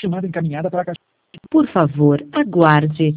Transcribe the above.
chamada encaminhada para a caixa. Por favor, aguarde.